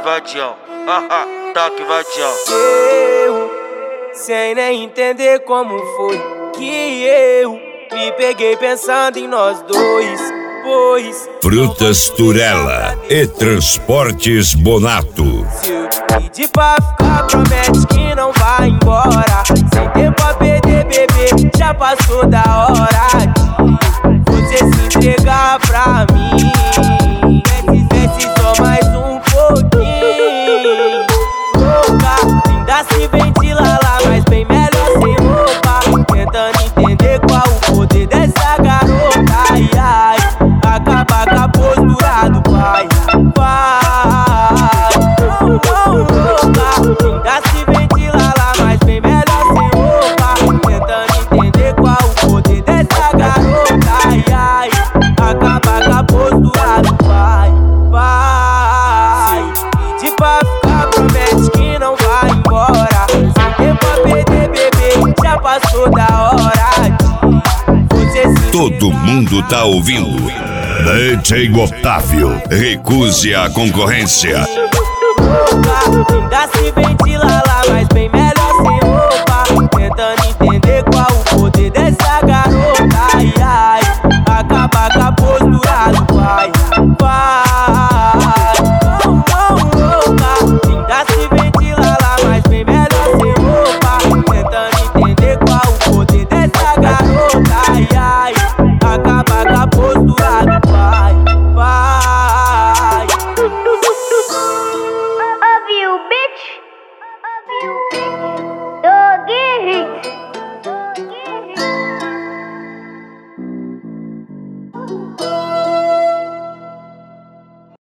vadião, toque vadião. Eu, sem nem entender como foi que eu me peguei pensando em nós dois, pois Frutas Turela e Transportes Bonato. se eu te pedir pra ficar, promete que não vai embora. Sem tempo pra perder, bebê, já passou da hora de você se entregar pra mim. Desce só mais um pouquinho. Louca, ainda se ventila lá, mas bem melhor sem roupa. Tentando entender qual o poder dessa garota. Ai, ai, acaba com a postura do pai. Louca, ainda se ventila lá, mas bem melhor sem roupa. Tentando entender qual o poder dessa garota. Ai, ai, acaba com a postura do pai. Se pedir pra ficar, promete que não vai embora. Sem tempo pra perder, bebê, já passou da hora de você se Todo mundo tá ouvindo. DJ Otávio, recuse a concorrência. louca, ainda se ventila